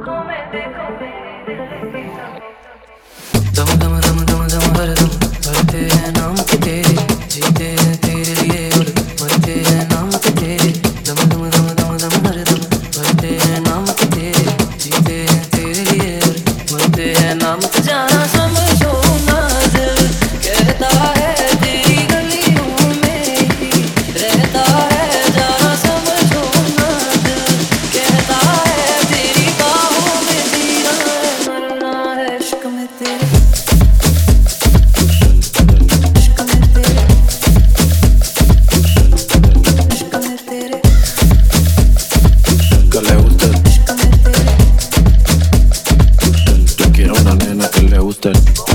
दम दम दम दम दम हर दम भरते हैं नाम के तेरे, जीते हैं तेरे लिए और मरते हैं नाम के तेरे। दम दम दम दम दम हर दम भरते हैं नाम के तेरे, जीते हैं तेरे लिए और मरते हैं नाम के। जाना समझो ना दिल कहता है तेरी गलियों में ही रहता है। जाना समझो ना दिल कहता है तेरी बाहों में जीना है, मरना है इश्क में तेरे। Que le guste, yo quiero una nena que le guste.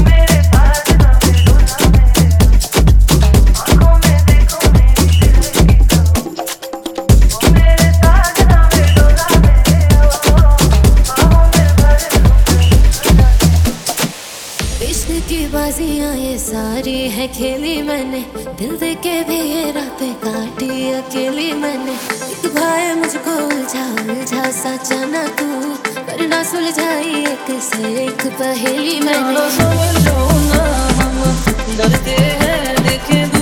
इश्क की बाजियां ये सारी है खेली मैंने, दिल दे के भी ये रातें काटी अकेली मैंने। एक भाई मुझको उलझा उलझा सा जाना तू, करना सुलझाई एक से एक पहेली मैंने। समझो ना हम डरते हैं देखे